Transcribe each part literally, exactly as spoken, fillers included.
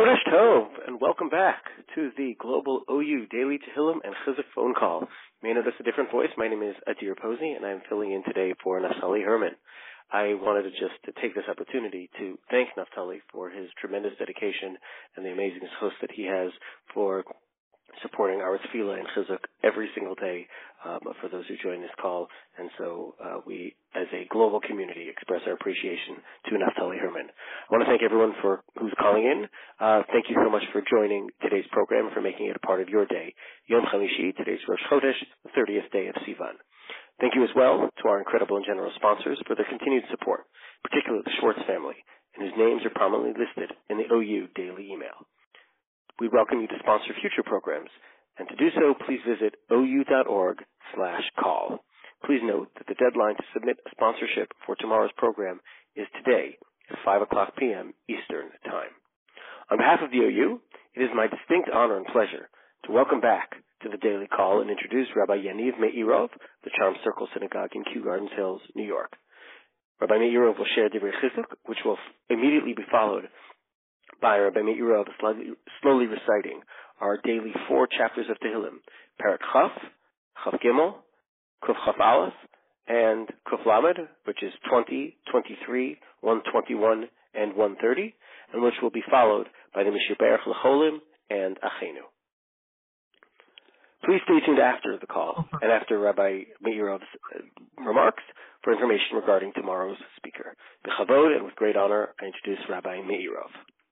Chodesh Tov, and welcome back to the Global O U Daily Tehillim and Chizuk phone call. You may notice a different voice. My name is Adir Posey, and I'm filling in today for Naftali Herman. I wanted to just to take this opportunity to thank Naftali for his tremendous dedication and the amazing host that he has for supporting our tefillah and chizuk every single day um, for those who join this call. And so uh, we, as a global community, express our appreciation to Naftali Herman. I want to thank everyone for who's calling in. Uh, thank you so much for joining today's program and for making it a part of your day. Yom Chamishi, today's Rosh Chodesh, the thirtieth day of Sivan. Thank you as well to our incredible and generous sponsors for their continued support, particularly the Schwartz family, and whose names are prominently listed in the O U daily email. We welcome you to sponsor future programs, and to do so, please visit ou.org slash call. Please note that the deadline to submit a sponsorship for tomorrow's program is today at five o'clock p.m. Eastern Time. On behalf of the O U, it is my distinct honor and pleasure to welcome back to the Daily Call and introduce Rabbi Yaniv Meirov, the Charm Circle Synagogue in Kew Gardens Hills, New York. Rabbi Meirov will share Divrei Chizuk, which will immediately be followed by Rabbi Meirov slowly, slowly reciting our daily four chapters of Tehillim, Perek Chaf, Chaf Gimel, Kuf Chaf Aleph, and Kuf Lamed, which is twenty, twenty-three, one twenty-one, and one thirty, and which will be followed by the Mishiberach L'Cholim and Achenu. Please stay tuned after the call and after Rabbi Meirov's remarks for information regarding tomorrow's speaker. B'chavod, and with great honor, I introduce Rabbi Meirov.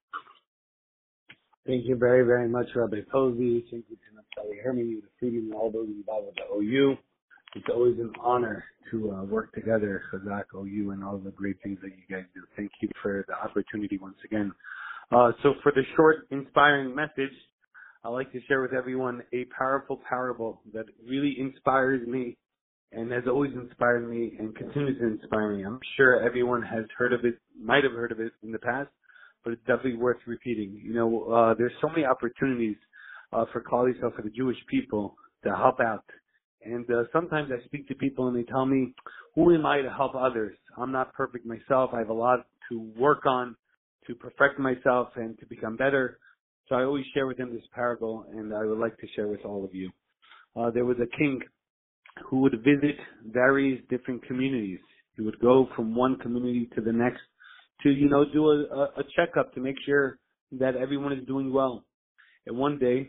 Thank you very, very much, Rabbi Posey. Thank you to Naftali Herman, the freedom and all those involved with the O U. It's always an honor to uh, work together, Chazak, O U, and all the great things that you guys do. Thank you for the opportunity once again. Uh, so for the short, inspiring message, I'd like to share with everyone a powerful parable that really inspires me and has always inspired me and continues to inspire me. I'm sure everyone has heard of it, might have heard of it in the past, but it's definitely worth repeating. You know, uh, there's so many opportunities uh, for Klal Yisrael, for the Jewish people, to help out. And uh, sometimes I speak to people and they tell me, who am I to help others? I'm not perfect myself. I have a lot to work on to perfect myself and to become better. So I always share with them this parable, and I would like to share with all of you. Uh, there was a king who would visit various different communities. He would go from one community to the next to, you know, do a, a checkup to make sure that everyone is doing well. And one day,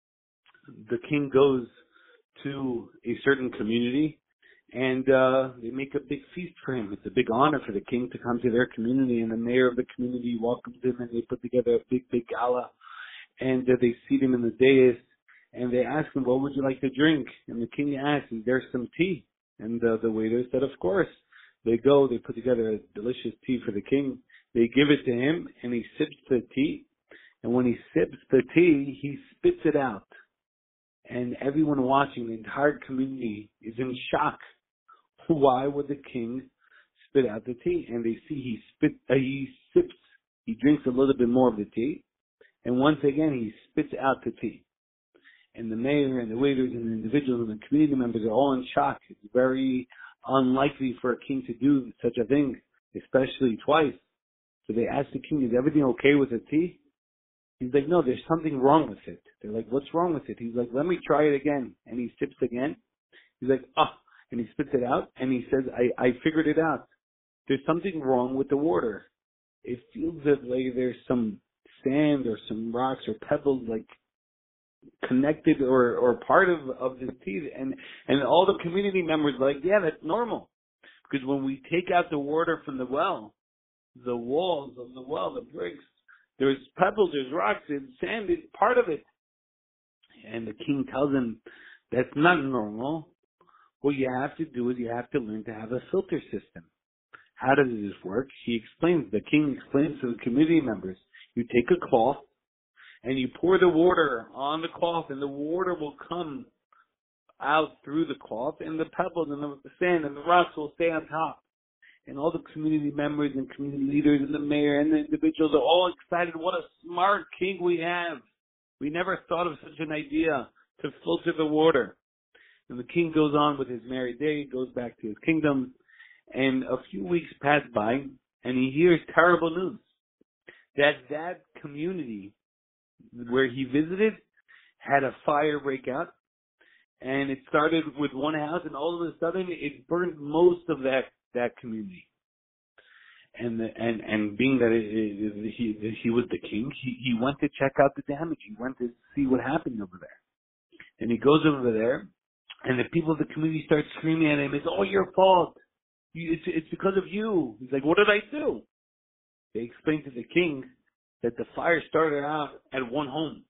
the king goes to a certain community, and uh, they make a big feast for him. It's a big honor for the king to come to their community, and the mayor of the community welcomes him, and they put together a big, big gala. And uh, they seat him in the dais, and they ask him, what would you like to drink? And the king asks, is there some tea? And uh, the waiter said, of course. They go, they put together a delicious tea for the king. They give it to him, and he sips the tea. And when he sips the tea, he spits it out. And everyone watching, the entire community, is in shock. Why would the king spit out the tea? And they see he spit, uh, he sips, he drinks a little bit more of the tea. And once again, he spits out the tea. And the mayor and the waiters and the individuals and the community members are all in shock. It's very unlikely for a king to do such a thing, especially twice. So they ask the king, is everything okay with the tea? He's like, no, there's something wrong with it. They're like, what's wrong with it? He's like, let me try it again. And he sips again. He's like, ah, oh. And he spits it out. And he says, I, I figured it out. There's something wrong with the water. It feels that like there's some sand or some rocks or pebbles like connected or, or part of, of this tea. And, and all the community members are like, yeah, that's normal. Because when we take out the water from the well, the walls of the well, the bricks, there's pebbles, there's rocks, there's sand, it's part of it. And the king tells him, that's not normal. What you have to do is you have to learn to have a filter system. How does this work? He explains, the king explains to the community members, you take a cloth and you pour the water on the cloth, and the water will come out through the cloth, and the pebbles and the sand and the rocks will stay on top. And all the community members and community leaders and the mayor and the individuals are all excited. What a smart king we have. We never thought of such an idea to filter the water. And the king goes on with his merry day, goes back to his kingdom, and a few weeks pass by, and he hears terrible news that that community where he visited had a fire break out, and it started with one house, and all of a sudden it burned most of that that community. And the, and and being that it, it, he he was the king, he he went to check out the damage. He went to see what happened over there. And he goes over there, and the people of the community start screaming at him. It's all your fault. You, it's it's because of you. He's like, what did I do? They explained to the king that the fire started out at one home,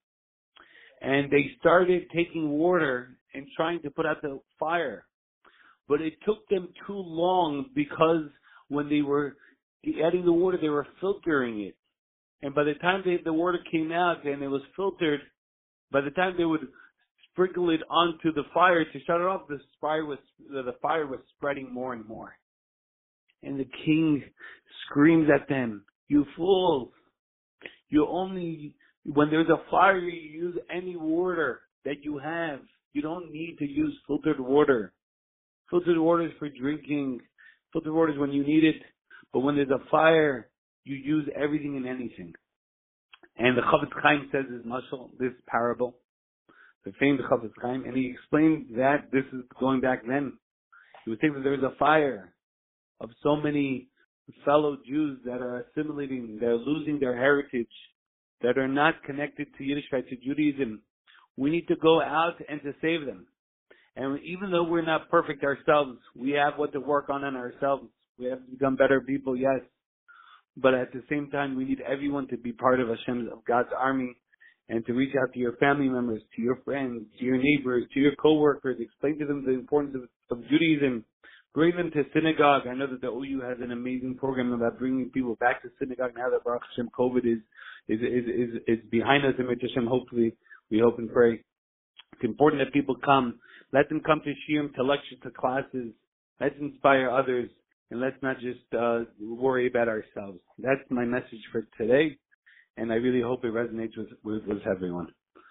and they started taking water and trying to put out the fire, but it took them too long because when they were adding the water, they were filtering it. And by the time they, the water came out and it was filtered, by the time they would sprinkle it onto the fire to shut it off, the fire was, the fire was spreading more and more. And the king screams at them, you fools! You only, when there's a fire, you use any water that you have. You don't need to use filtered water. Filtered water is for drinking. Filtered water is when you need it. But when there's a fire, you use everything and anything. And the Chafetz Chaim says this mashal, this parable, the famed Chafetz Chaim, and he explained that this is going back then. He would think that there's a fire of so many fellow Jews that are assimilating, they're losing their heritage, that are not connected to Yiddishkeit, to Judaism. We need to go out and to save them. And even though we're not perfect ourselves, we have what to work on in ourselves. We have to become better people, yes. But at the same time, we need everyone to be part of Hashem's, of God's army, and to reach out to your family members, to your friends, to your neighbors, to your coworkers, explain to them the importance of, of Judaism, bring them to synagogue. I know that the O U has an amazing program about bringing people back to synagogue now that Baruch Hashem COVID is is is is, is behind us, and Hashem, hopefully, we hope and pray. It's important that people come. Let them come to shiurim, to lectures, to classes. Let's inspire others. And let's not just uh, worry about ourselves. That's my message for today, and I really hope it resonates with, with, with everyone.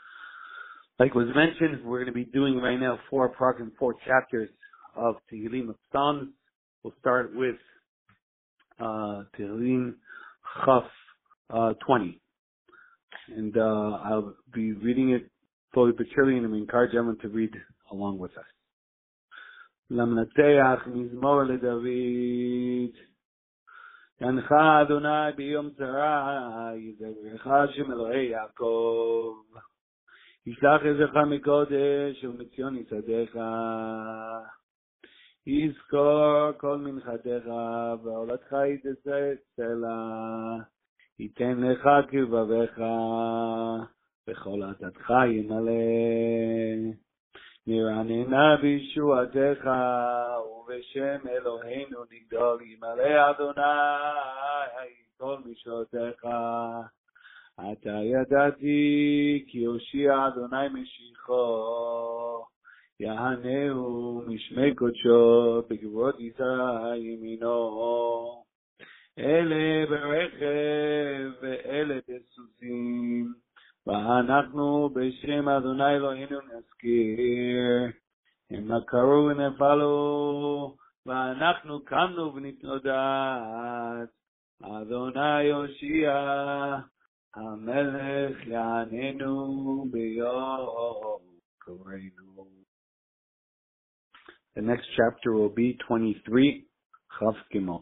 Like was mentioned, we're going to be doing right now four parts and four chapters of Tehillim of Psalms. We'll start with uh, Tehillim Chaf uh, twenty, and uh, I'll be reading it slowly but surely, and we encourage everyone to read along with us. למנצח מזמור לדוד, ינך אדוני ביום צרה, יזכרך שם אלוהי יעקב, ישלח עזרך מקודש ומציון יסעדך, יזכור כל מנחתך ועולתך יתעשה סלע, ייתן לך כבבך וכל עתתך ימלא. נרעננה בישועתך, ובשם אלוהינו נגדול, ימלא אדוני כל משעותיך. אתה ידעתי כי הושיע אדוני משיחו, יענהו משמי קודשו, בגבורות ישראל ימינו. אלה ברכב ואלה בסוסים, ואנחנו בשם אדוני אלוהינו נזכיר, הם קראו ונפלו, ואנחנו קמנו וניתנו דעת, אדוני הושיע, המלך יעננו ביום קורנו. The next chapter will be twenty-three, Chaf Gimel.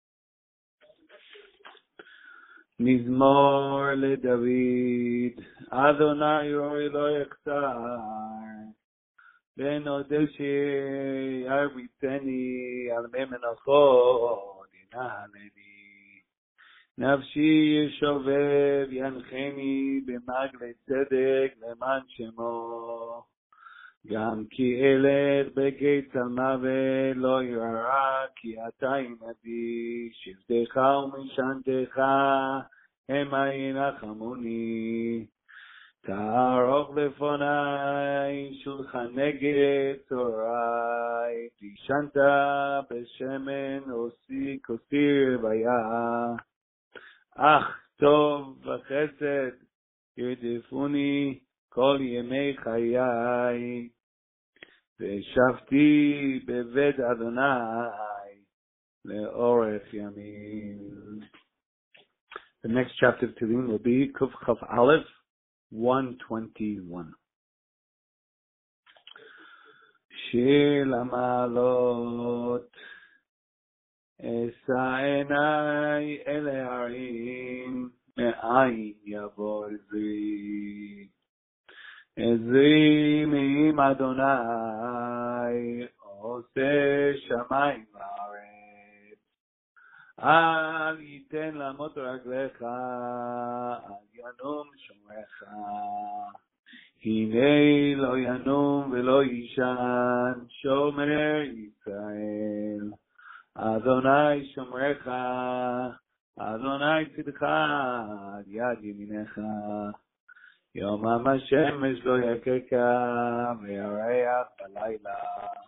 מזמור לדוד, אדוני אורי לא יחסר, בן עודשי ירביצני, על מי מנחות ינענני. נפשי ישובב ינחני, במעגלי צדק למען שמו. גם כי אלך בגיא צלמוות לא ירא, כי אתה עמדי, שבטך ומשענתך המה ינחמוני. תערוך לפני שולחנך צהרי, תשענת בשמן עושי כוסי רוויה. אך טוב וחסד ירדפוני כל ימי חיי, וישבתי בבית אדוני לאורך ימים. The next chapter of Tehillim will be Kuf Chaf Aleph, one twenty-one. Shir Lamalot Esa Enai Ele Harim Me'ayin Yavo Ezri Ezri Me'im Adonai Ose Shamayim Va'aretz Al Yiten Lamot Raglecha Al Yanum Shomecha Hinei lo yanum velo yishan shomer Yisrael Adonai shomrecha Adonai tzidcha ad yad yeminecha Yom HaShemesh lo yakeka ve'yareach balayla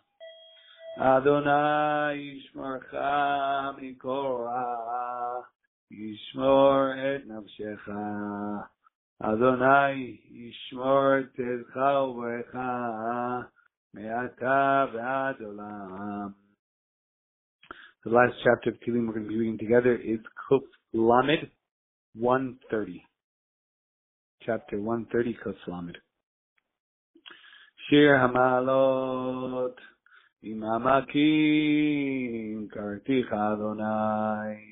Adonai yishmorcha mikol ra yishmor et nafshecha Adonai yishmor tzedcha u'berecha me'ata v'ad olam. The last chapter of Tehillim we're going to be reading together is Kuf Lamed one thirty. Chapter one thirty, Kuf Lamed. Shir Hamalot Imamakim Karticha Adonai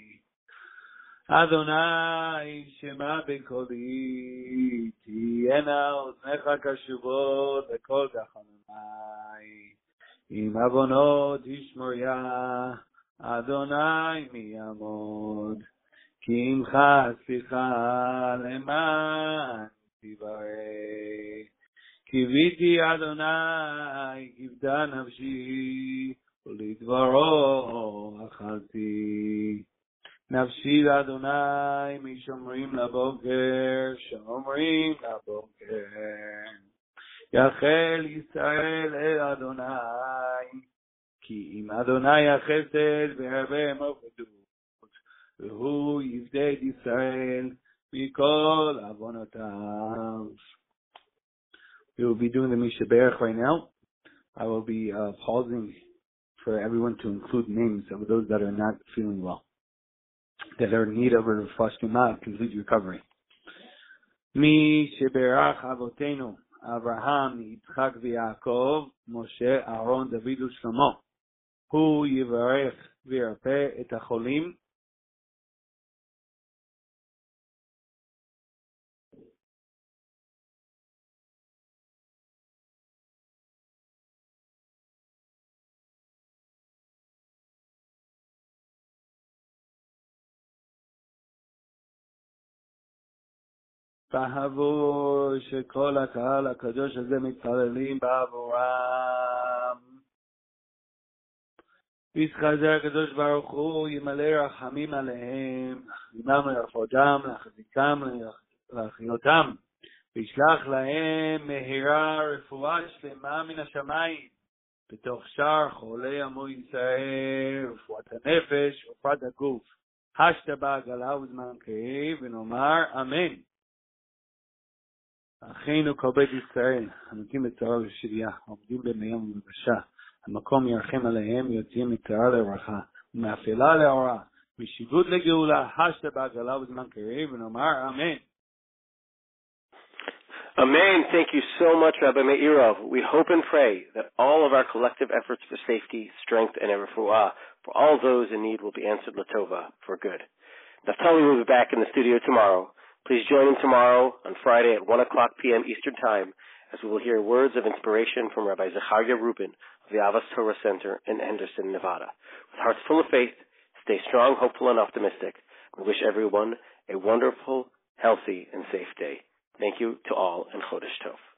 Adonai Shema Bekoli Tiyena Oznecha Kashuvot Bekol Tachanunai Im Avonot Yishmorya Adonai Miyamod Ki Imcha Slicha Leman Tivarei Kiviti Adonai Kivta Nafshi Ulidvaro Achalti Nafshi Adonai Mishomrim Laboker Shomrim Laboker Yachel Yisrael El Adonai Ki Im Adonai Achesed Ve'Harbe Mofedut V'Hu Yivdei Yisrael Mikol Avonotav. We will be doing the Misha Berach right now. I will be uh, pausing for everyone to include names of those that are not feeling well, that are in need of a refuah shlema, complete recovery. Mi sheberach avotenu Avraham, Yitzchak v'Yaakov, Moshe, Aaron, David u'Shlomo. Hu yivarech v'yarpeh et hacholim. Bahavu shekol hakahal hakadosh hazeh mitpalelim ba'avuram. Yischazer hakadosh baruch hu yimaleh rachamim alehem, yimam le'arfodam, le'achzikam, le'achiotam, v'yishlach lahem mehira refuah shlema min hashamayim, b'toch shar cholei amo Yisrael, refuat hanefesh, refuat haguf, hashta ba'agala uzman karev, v'nomar amen. אחינו כל בית ישראל, המתים בצרה ובשביה, עומדים במיום ובבשה, המקום ירחם עליהם, יוצאים מצרה לרווחה, ומאפלה לאורה, משיבות לגאולה, השתה בעגלה ובזמן קריב, ונאמר אמן. Amen. Thank you so much, Rabbi Meirov. We hope and pray that all of our collective efforts for safety, strength, and refuah for all those in need will be answered latova, for good. Naftali will be back in the studio tomorrow. Please join him tomorrow on Friday at one o'clock p.m. Eastern Time as we will hear words of inspiration from Rabbi Zecharia Rubin of the Avos Torah Center in Henderson, Nevada. With hearts full of faith, stay strong, hopeful, and optimistic. We wish everyone a wonderful, healthy, and safe day. Thank you to all, and Chodesh Tov.